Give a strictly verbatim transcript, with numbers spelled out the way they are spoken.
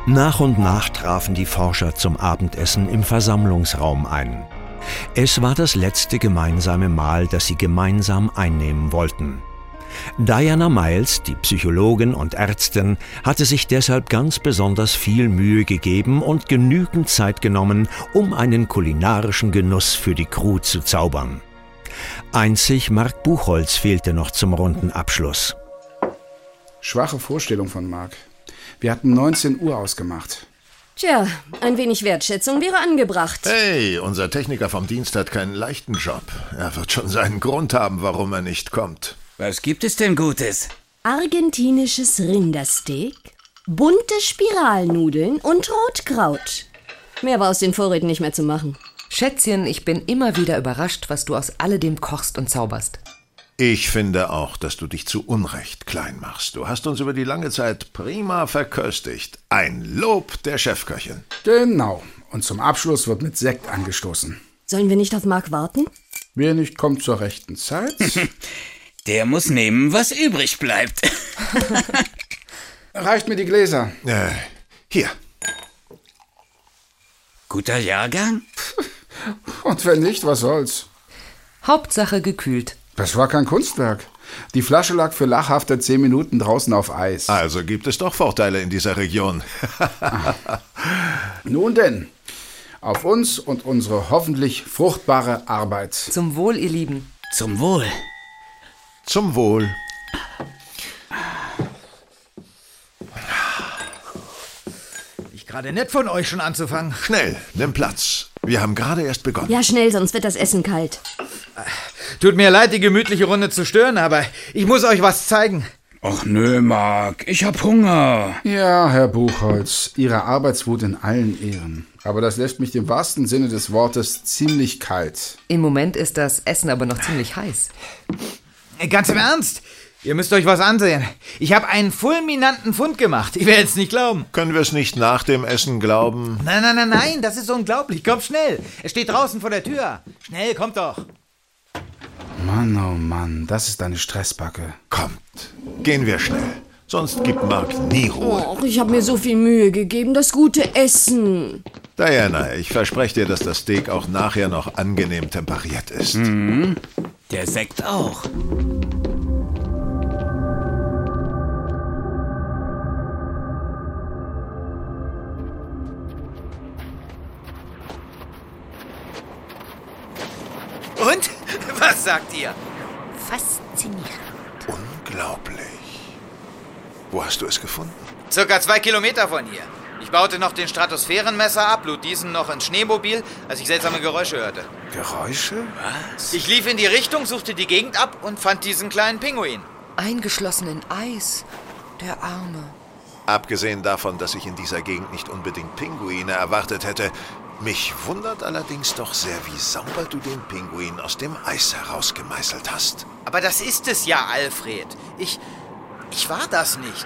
Nach und nach trafen die Forscher zum Abendessen im Versammlungsraum ein. Es war das letzte gemeinsame Mahl, das sie gemeinsam einnehmen wollten. Diana Miles, die Psychologin und Ärztin, hatte sich deshalb ganz besonders viel Mühe gegeben und genügend Zeit genommen, um einen kulinarischen Genuss für die Crew zu zaubern. Einzig Mark Buchholz fehlte noch zum runden Abschluss. Schwache Vorstellung von Mark. Wir hatten neunzehn Uhr ausgemacht. Tja, ein wenig Wertschätzung wäre angebracht. Hey, unser Techniker vom Dienst hat keinen leichten Job. Er wird schon seinen Grund haben, warum er nicht kommt. Was gibt es denn Gutes? Argentinisches Rindersteak, bunte Spiralnudeln und Rotkraut. Mehr war aus den Vorräten nicht mehr zu machen. Schätzchen, ich bin immer wieder überrascht, was du aus alledem kochst und zauberst. Ich finde auch, dass du dich zu Unrecht klein machst. Du hast uns über die lange Zeit prima verköstigt. Ein Lob der Chefköchin. Genau. Und zum Abschluss wird mit Sekt angestoßen. Sollen wir nicht auf Mark warten? Wer nicht kommt zur rechten Zeit... Der muss nehmen, was übrig bleibt. Reicht mir die Gläser. Äh, hier. Guter Jahrgang? Und wenn nicht, was soll's? Hauptsache gekühlt. Das war kein Kunstwerk. Die Flasche lag für lachhafte zehn Minuten draußen auf Eis. Also gibt es doch Vorteile in dieser Region. Nun denn, auf uns und unsere hoffentlich fruchtbare Arbeit. Zum Wohl, ihr Lieben. Zum Wohl. Zum Wohl. Ich gerade nett von euch schon anzufangen. Schnell, nimm Platz. Wir haben gerade erst begonnen. Ja, schnell, sonst wird das Essen kalt. Tut mir leid, die gemütliche Runde zu stören, aber ich muss euch was zeigen. Och nö, Mark, ich hab Hunger. Ja, Herr Buchholz, Ihre Arbeitswut in allen Ehren. Aber das lässt mich im wahrsten Sinne des Wortes ziemlich kalt. Im Moment ist das Essen aber noch ziemlich heiß. Ganz im Ernst, ihr müsst euch was ansehen. Ich habe einen fulminanten Fund gemacht. Ich werde es nicht glauben. Können wir es nicht nach dem Essen glauben? Nein, nein, nein, nein, das ist unglaublich. Kommt schnell. Es steht draußen vor der Tür. Schnell, kommt doch. Mann, oh Mann, das ist eine Stressbacke. Kommt, gehen wir schnell. Sonst gibt Mark nie Ruhe. Och, ich habe mir so viel Mühe gegeben. Das gute Essen. Diana, ich verspreche dir, dass das Steak auch nachher noch angenehm temperiert ist. Mhm. Der Sekt auch. Und? Was sagt ihr? Faszinierend. Unglaublich. Wo hast du es gefunden? Circa zwei Kilometer von hier. Ich baute noch den Stratosphärenmesser ab, lud diesen noch ins Schneemobil, als ich seltsame Geräusche hörte. Geräusche? Was? Ich lief in die Richtung, suchte die Gegend ab und fand diesen kleinen Pinguin. Eingeschlossen in Eis. Der Arme. Abgesehen davon, dass ich in dieser Gegend nicht unbedingt Pinguine erwartet hätte, mich wundert allerdings doch sehr, wie sauber du den Pinguin aus dem Eis herausgemeißelt hast. Aber das ist es ja, Alfred. Ich... ich war das nicht.